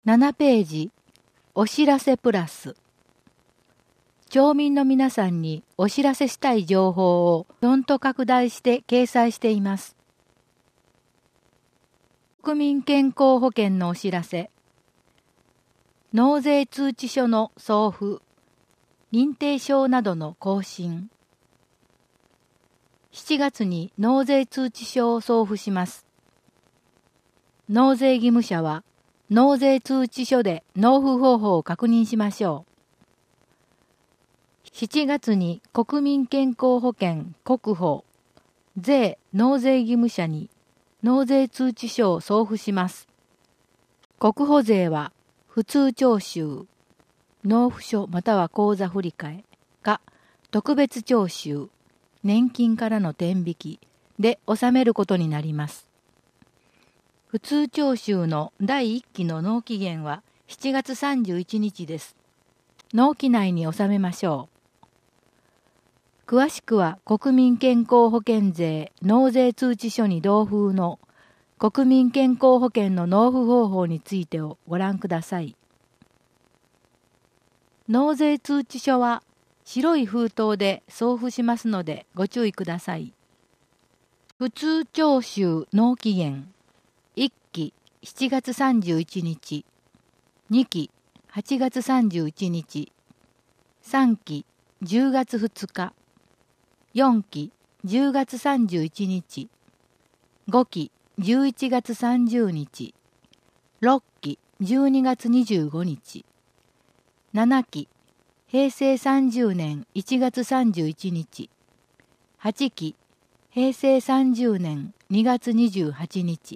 7ページ、お知らせプラス。町民の皆さんにお知らせしたい情報をフォント拡大して掲載しています。国民健康保険のお知らせ。納税通知書の送付、認定証などの更新。7月に納税通知書を送付します。納税義務者は、納税通知書で納付方法を確認しましょう。7月に国民健康保険国保税納税義務者に納税通知書を送付します。国保税は普通徴収、納付書または口座振替か特別徴収、年金からの天引きで納めることになります。普通徴収の第1期の納期限は7月31日です。納期内に納めましょう。詳しくは国民健康保険税納税通知書に同封の国民健康保険の納付方法についてをご覧ください。納税通知書は白い封筒で送付しますのでご注意ください。普通徴収納期限。1期7月31日、2期8月31日、3期10月2日、4期10月31日、5期11月30日、6期12月25日、7期平成30年1月31日、8期平成30年2月28日。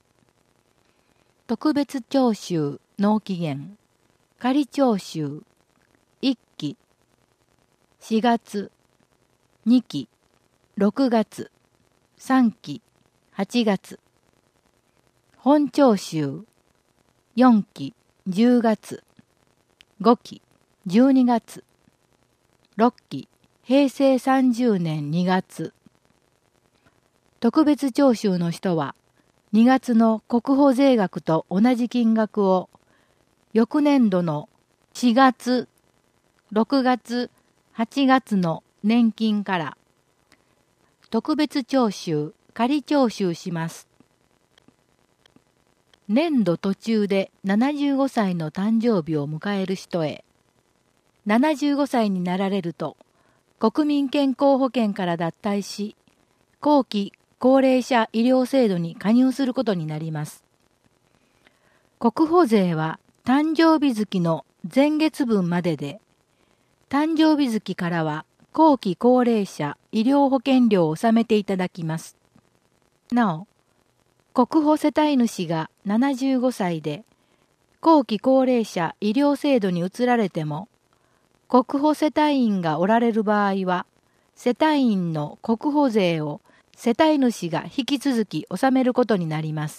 特別徴収納期限。仮徴収。1期4月、2期6月、3期8月。本徴収。4期10月、5期12月、6期平成30年2月。特別徴収の人は2月の国保税額と同じ金額を翌年度の4月、6月、8月の年金から特別徴収、仮徴収します。年度途中で75歳の誕生日を迎える人へ、75歳になられると国民健康保険から脱退し、後期高齢者医療制度に加入することになります。国保税は誕生日月の前月分までで、誕生日月からは後期高齢者医療保険料を納めていただきます。なお、国保世帯主が75歳で、後期高齢者医療制度に移られても、国保世帯員がおられる場合は、世帯員の国保税を世帯主が引き続き納めることになります。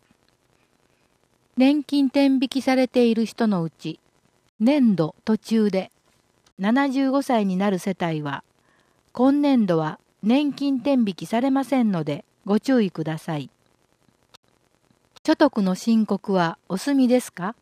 年金天引きされている人のうち、年度途中で75歳になる世帯は、今年度は年金天引きされませんのでご注意ください。所得の申告はお済みですか？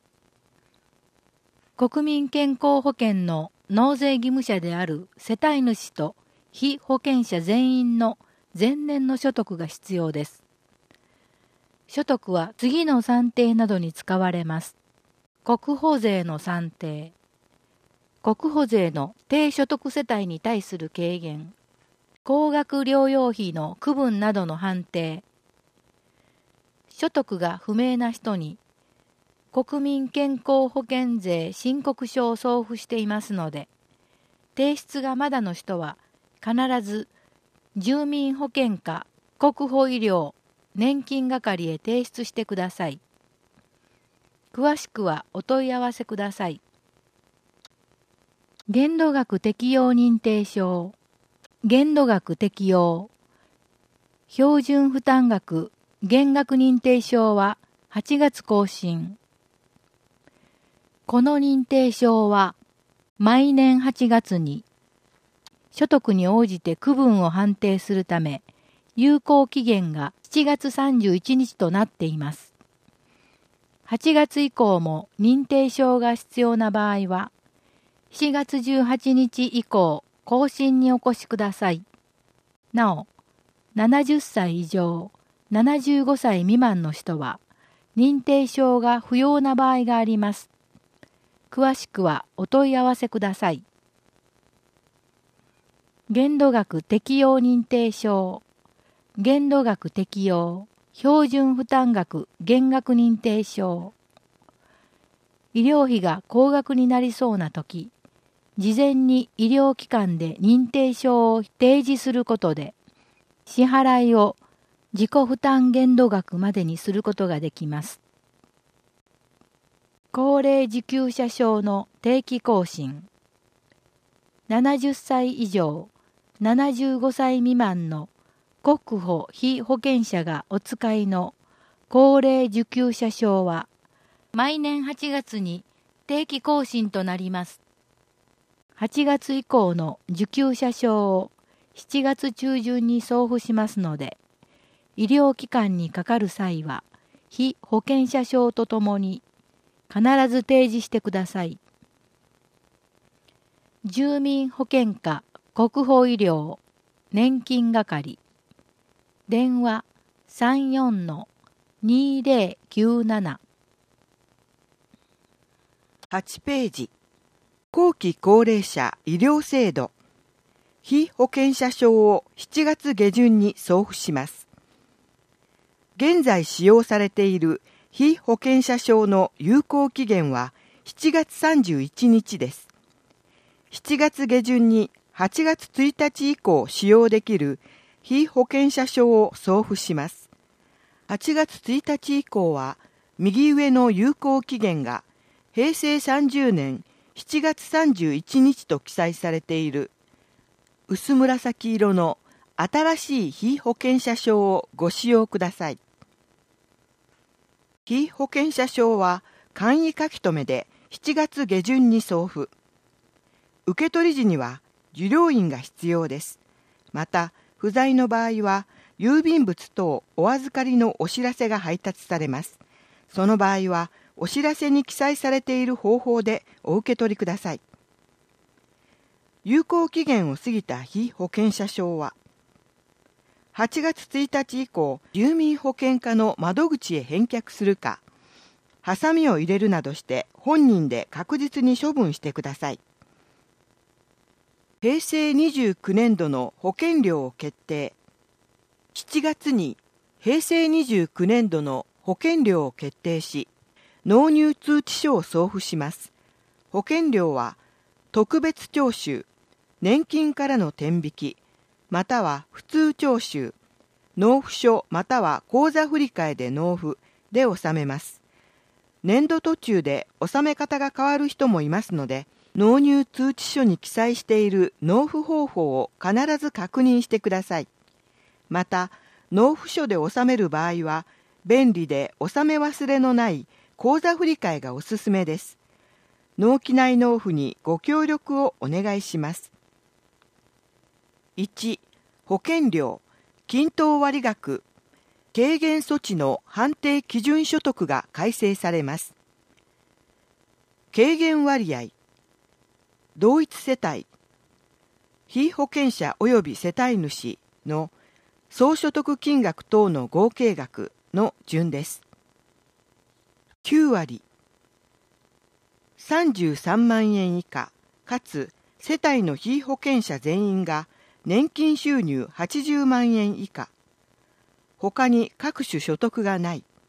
国民健康保険の納税義務者である世帯主と被保険者全員の前年の所得が必要です。所得は次の算定などに使われます。国保税の算定、国保税の低所得世帯に対する軽減、高額療養費の区分などの判定、所得が不明な人に国民健康保険税申告書を送付していますので、提出がまだの人は必ず住民保険課国保医療年金係へ提出してください。詳しくはお問い合わせください。限度額適用認定証、限度額適用、標準負担額減額認定証は8月更新。この認定証は毎年8月に所得に応じて区分を判定するため、有効期限が7月31日となっています。 8月以降も認定証が必要な場合は、7月18日以降、更新にお越しください。なお、70歳以上、75歳未満の人は、認定証が不要な場合があります。詳しくはお問い合わせください。限度額適用認定証、限度額適用、標準負担額減額認定証。医療費が高額になりそうなとき、事前に医療機関で認定証を提示することで、支払いを自己負担限度額までにすることができます。高齢受給者証の定期更新。70歳以上、75歳未満の国保被保険者がお使いの高齢受給者証は、毎年8月に定期更新となります。8月以降の受給者証を7月中旬に送付しますので、医療機関にかかる際は、被保険者証とともに必ず提示してください。住民保険課国保医療年金係電話 34-2097 8ページ後期高齢者医療制度被保険者証を7月下旬に送付します。現在使用されている被保険者証の有効期限は7月31日です。7月下旬に8月1日以降使用できる被保険者証を送付します。8月1日以降は右上の有効期限が平成30年7月31日と記載されている薄紫色の新しい被保険者証をご使用ください。被保険者証は簡易書き留めで7月下旬に送付。受取時には受領印が必要です。また、不在の場合は郵便物等お預かりのお知らせが配達されます。その場合はお知らせに記載されている方法でお受け取りください。有効期限を過ぎた被保険者証は、8月1日以降、住民保険課の窓口へ返却するか、ハサミを入れるなどして本人で確実に処分してください。平成29年度の保険料を決定。7月に平成29年度の保険料を決定し、納入通知書を送付します。保険料は特別徴収、年金からの天引き、または普通徴収、納付書または口座振替で納付で納めます。年度途中で納め方が変わる人もいますので、納入通知書に記載している納付方法を必ず確認してください。また、納付書で納める場合は、便利で納め忘れのない口座振替がおすすめです。納期内納付にご協力をお願いします。1、保険料、均等割額、軽減措置の判定基準所得が改正されます。軽減割合、同一世帯、被保険者及び世帯主の総所得金額等の合計額の順です。9割、33万円以下、かつ世帯の被保険者全員が年金収入80万円以下、他に各種所得がない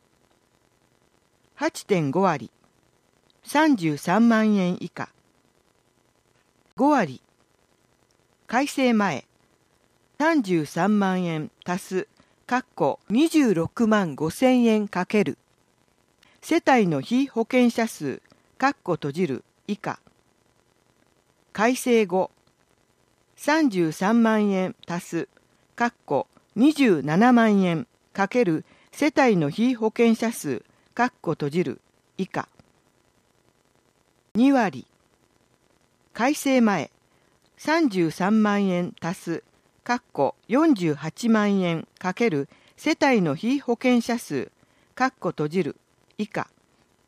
。8.5 割、33万円以下。5割、改正前、33万円足す、26万5千円かける。世帯の被保険者数、閉じる以下。改正後、33万円足す、27万円かける世帯の被保険者数、閉じる以下。2割、改正前、33万円足す、48万円かける世帯の被保険者数、閉じる以下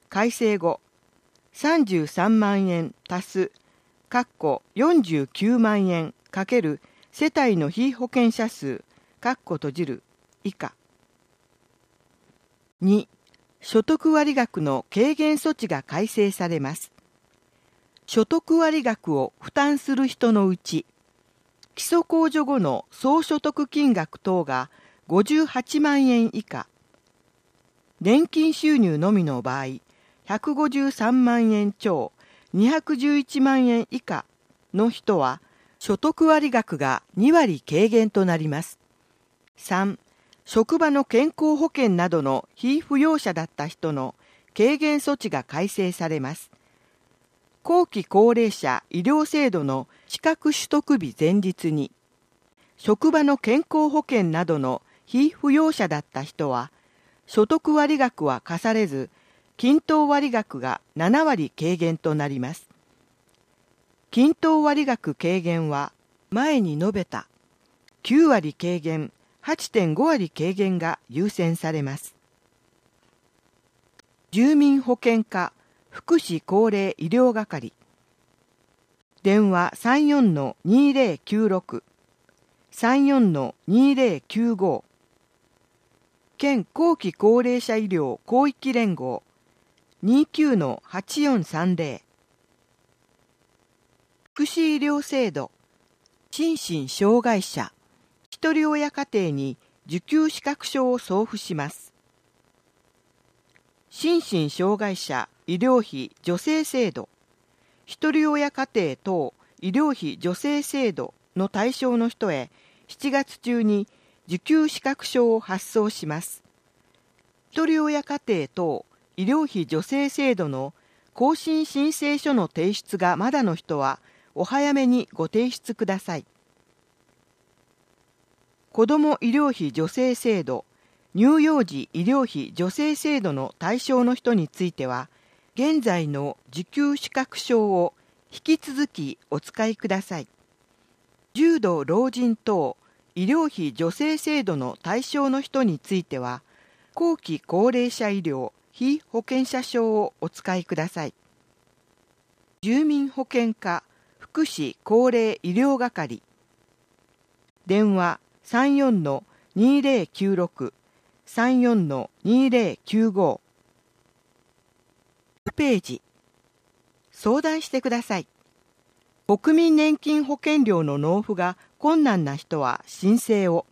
改正後、33万円足す、49万円かける世帯の被保険者数、以下。2、所得割額の軽減措置が改正されます。所得割額を負担する人のうち、基礎控除後の総所得金額等が58万円以下、年金収入のみの場合、153万円超211万円以下の人は、所得割額が2割軽減となります。3、職場の健康保険などの被扶養者だった人の軽減措置が改正されます。後期高齢者医療制度の資格取得日前日に、職場の健康保険などの被扶養者だった人は、所得割額は課されず、均等割額が7割軽減となります。均等割額軽減は、前に述べた9割軽減、8.5 割軽減が優先されます。住民保険課福祉高齢医療係、電話 34-2096 34-2095、県後期高齢者医療広域連合 29-8430、福祉医療制度、心身障害者一人親家庭に受給資格書を送付します。心身障害者医療費助成制度、一人親家庭等医療費助成制度の対象の人へ7月中に受給資格書を発送します。一人親家庭等医療費助成制度の更新申請書の提出がまだの人はお早めにご提出ください。子ども医療費助成制度、乳幼児医療費助成制度の対象の人については、現在の受給資格証を引き続きお使いください。重度老人等医療費助成制度の対象の人については、後期高齢者医療被保険者証をお使いください。住民保険課福祉高齢医療係、電話 34-2096 34-2095、ページ、相談してください。国民年金保険料の納付が困難な人は申請を。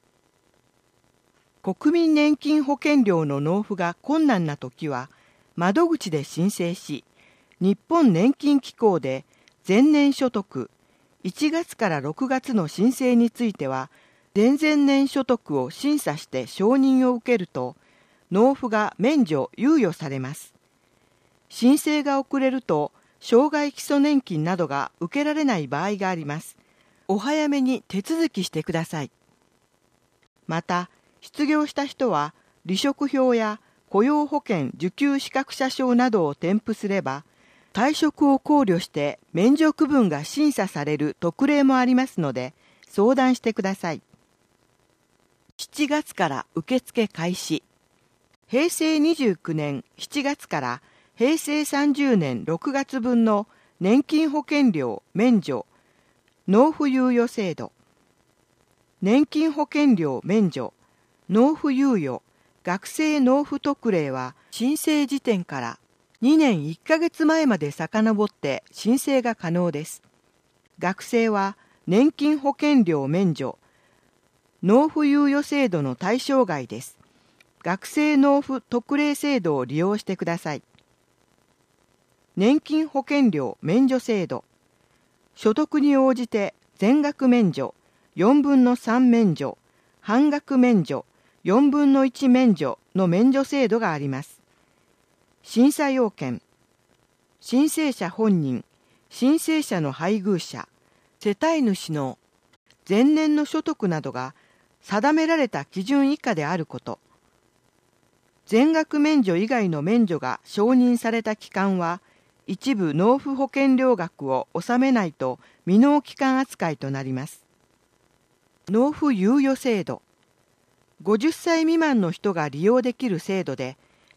国民年金保険料の納付が困難なときは、窓口で申請し、日本年金機構で前年所得、1月から6月の申請については、前々年所得を審査して承認を受けると、納付が免除・猶予されます。申請が遅れると、障害基礎年金などが受けられない場合があります。お早めに手続きしてください。また、失業した人は、離職票や雇用保険受給資格者証などを添付すれば、退職を考慮して免除区分が審査される特例もありますので、相談してください。7月から受付開始。平成29年7月から平成30年6月分の年金保険料免除、納付猶予制度。年金保険料免除、納付猶予、学生納付特例は申請時点から2年1ヶ月前まで遡って申請が可能です。学生は年金保険料免除、納付猶予制度の対象外です。学生納付特例制度を利用してください。年金保険料免除制度。所得に応じて全額免除、4分の3免除、半額免除、4分の1免除の免除制度があります。審査要件。申請者本人、申請者の配偶者、世帯主の前年の所得などが定められた基準以下であること。全額免除以外の免除が承認された期間は、一部納付保険料額を納めないと未納期間扱いとなります。納付猶予制度。50歳未満の人が利用できる制度で、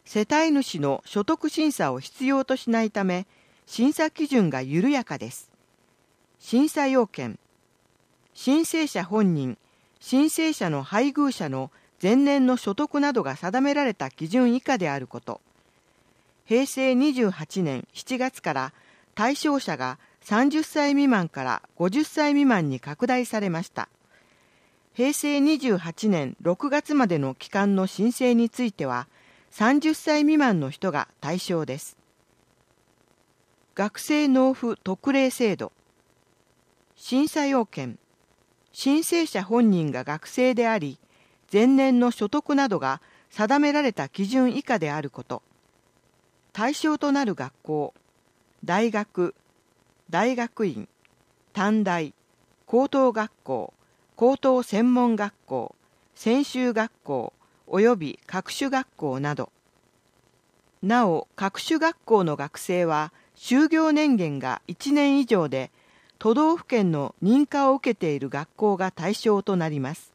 世帯主の所得審査を必要としないため、審査基準が緩やかです。審査要件。申請者本人、申請者の配偶者の前年の所得などが定められた基準以下であること。平成28年7月から対象者が30歳未満から50歳未満に拡大されました。平成28年6月までの期間の申請については、30歳未満の人が対象です。学生納付特例制度。審査要件。申請者本人が学生であり、前年の所得などが定められた基準以下であること。対象となる学校、大学、大学院、短大、高等学校、高等専門学校、専修学校及び各種学校など。なお、各種学校の学生は就業年限が1年以上で、都道府県の認可を受けている学校が対象となります。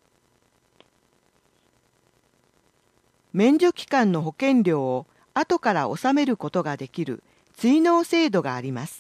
免除期間の保険料を後から納めることができる追納制度があります。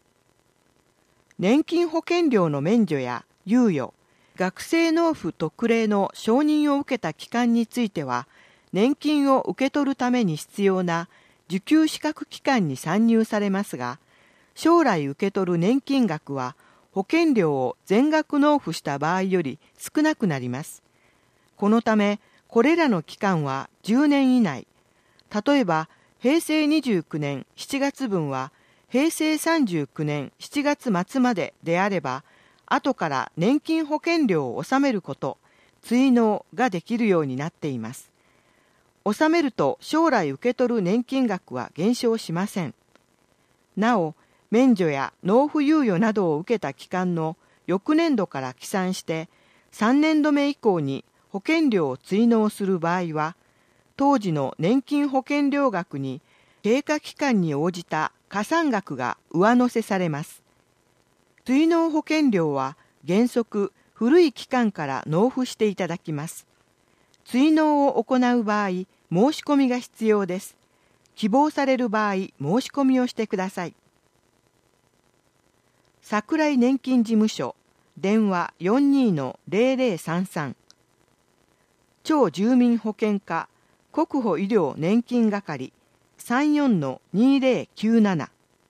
年金保険料の免除や猶予、学生納付特例の承認を受けた期間については、年金を受け取るために必要な受給資格期間に算入されますが、将来受け取る年金額は保険料を全額納付した場合より少なくなります。このため、これらの期間は10年以内。例えば、平成29年7月分は平成39年7月末までであれば、後から年金保険料を納めること、追納ができるようになっています。納めると将来受け取る年金額は減少しません。なお、免除や納付猶予などを受けた期間の翌年度から起算して3年度目以降に保険料を追納する場合は、当時の年金保険料額に経過期間に応じた加算額が上乗せされます。追納保険料は原則古い期間から納付していただきます。追納を行う場合、申し込みが必要です。希望される場合、申し込みをしてください。桜井年金事務所、電話 42-0033。町住民保険課、国保医療年金係、34-2097。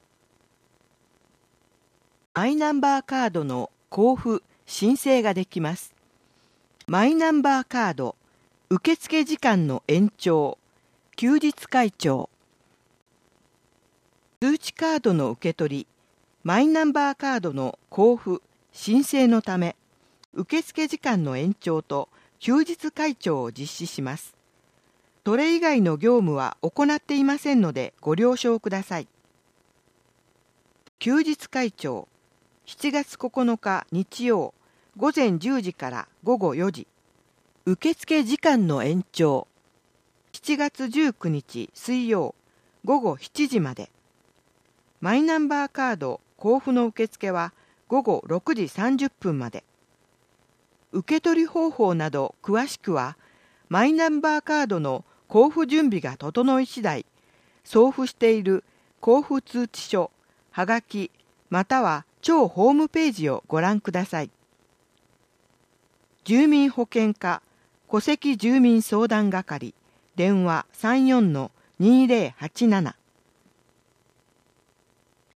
マイナンバーカードの交付・申請ができます。マイナンバーカード、受付時間の延長、休日開帳。通知カードの受け取り、マイナンバーカードの交付・申請のため、受付時間の延長と休日開帳を実施します。それ以外の業務は行っていませんのでご了承ください。休日開帳、7月9日日曜、午前10時から午後4時。受付時間の延長、7月19日水曜、午後7時まで。マイナンバーカード交付の受付は午後6時30分まで。受け取り方法など詳しくは、マイナンバーカードの交付準備が整い次第、送付している交付通知書、はがき、または町ホームページをご覧ください。住民保険課、戸籍住民相談係、電話 34-2087。